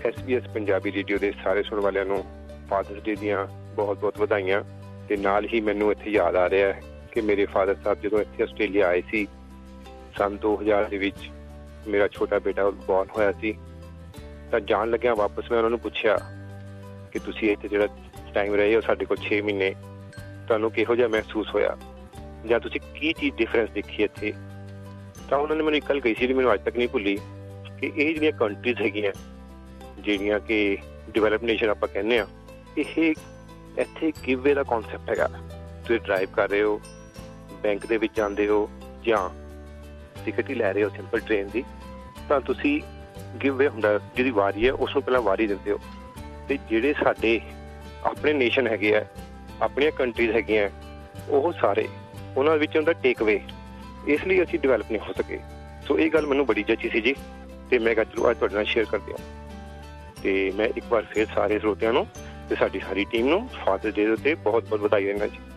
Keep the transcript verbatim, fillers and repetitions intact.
S B S Punjabi radio ਦੇ ਸਾਰੇ ਸੁਣਨ ਵਾਲਿਆਂ ਨੂੰ ਫਾਦਰਸ ਡੇ ਦੀਆਂ ਬਹੁਤ ਬਹੁਤ ਵਧਾਈਆਂ। ਤੇ ਨਾਲ ਹੀ ਮੈਨੂੰ ਇੱਥੇ ਯਾਦ ਆ ਰਿਹਾ ਹੈ ਕਿ ਮੇਰੇ ਫਾਦਰ ਸਾਹਿਬ ਜਦੋਂ ਇੱਥੇ ਆਸਟ੍ਰੇਲੀਆ ਆਏ ਸੀ ਸੰਨ ਦੋ ਹਜ਼ਾਰ ਦੇ ਵਿੱਚ, ਮੇਰਾ ਛੋਟਾ ਬੇਟਾ ਬੋਰਨ ਹੋਇਆ ਸੀ, ਤਾਂ ਜਾਣ ਲੱਗਿਆ ਵਾਪਸ ਮੈਂ ਉਹਨਾਂ ਨੂੰ ਪੁੱਛਿਆ ਕਿ ਤੁਸੀਂ ਇੱਥੇ ਜਿਹੜਾ ਟਾਈਮ ਰਹੇ ਹੋ ਸਾਡੇ ਕੋਲ ਛੇ ਮਹੀਨੇ, ਤੁਹਾਨੂੰ ਕਿਹੋ ਜਿਹਾ ਮਹਿਸੂਸ ਹੋਇਆ ਜਾਂ ਤੁਸੀਂ ਕੀ ਚੀਜ਼ ਡਿਫਰੈਂਸ ਦੇਖੀ ਇੱਥੇ। ਤਾਂ ਉਹਨਾਂ ਨੇ ਮੈਨੂੰ ਇੱਕ ਗੱਲ ਕਹੀ ਸੀ ਜਿਹੜੀ ਮੈਨੂੰ ਅੱਜ ਤੱਕ ਨਹੀਂ ਭੁੱਲੀ ਕਿ ਇਹ ਜਿਹੜੀਆਂ ਕੰਟਰੀਜ਼ ਹੈਗੀਆਂ ਜਿਹੜੀਆਂ ਕਿ ਡਿਵੈਲਪ ਨੇਸ਼ਨ ਆਪਾਂ ਕਹਿੰਦੇ ਹਾਂ, ਇਹ ਇੱਥੇ ਗਿਵਵੇ ਦਾ ਕੌਨਸੈਪਟ ਹੈਗਾ। ਤੁਸੀਂ ਡਰਾਈਵ ਕਰ ਰਹੇ ਹੋ, ਬੈਂਕ ਦੇ ਵਿੱਚ ਜਾਂਦੇ ਹੋ ਜਾਂ ਟਿਕਟ ਹੀ ਲੈ ਰਹੇ ਹੋ ਸਿੰਪਲ ਟ੍ਰੇਨ ਦੀ, ਤਾਂ ਤੁਸੀਂ ਗਿਵਵੇ ਹੁੰਦਾ, ਜਿਹਦੀ ਵਾਰੀ ਹੈ ਉਸ ਨੂੰ ਪਹਿਲਾਂ ਵਾਰੀ ਦਿੰਦੇ ਹੋ। ਅਤੇ ਜਿਹੜੇ ਸਾਡੇ ਆਪਣੇ ਨੇਸ਼ਨ ਹੈਗੇ ਆ, ਆਪਣੀਆਂ ਕੰਟਰੀਜ਼ ਹੈਗੀਆਂ, ਉਹ ਸਾਰੇ ਉਹਨਾਂ ਵਿੱਚ ਹੁੰਦਾ ਟੇਕ ਅਵੇ, ਇਸ ਲਈ ਅਸੀਂ ਡਿਵੈਲਪ ਨਹੀਂ ਹੋ ਸਕੇ। ਸੋ ਇਹ ਗੱਲ ਮੈਨੂੰ ਬੜੀ ਜੱਚੀ ਸੀ ਜੀ, ਅਤੇ ਮੈਂ ਕਿਹਾ ਚਲੋ ਅੱਜ ਤੁਹਾਡੇ ਨਾਲ ਸ਼ੇਅਰ ਕਰਦੇ ਹਾਂ। ਅਤੇ ਮੈਂ ਇੱਕ ਵਾਰ ਫਿਰ ਸਾਰੇ ਸਰੋਤਿਆਂ ਨੂੰ ਅਤੇ ਸਾਡੀ ਸਾਰੀ ਟੀਮ ਨੂੰ ਫਾਦਰਸ ਡੇ ਦੇ ਉੱਤੇ ਬਹੁਤ ਬਹੁਤ ਵਧਾਈ ਦੇਣਾ ਜੀ।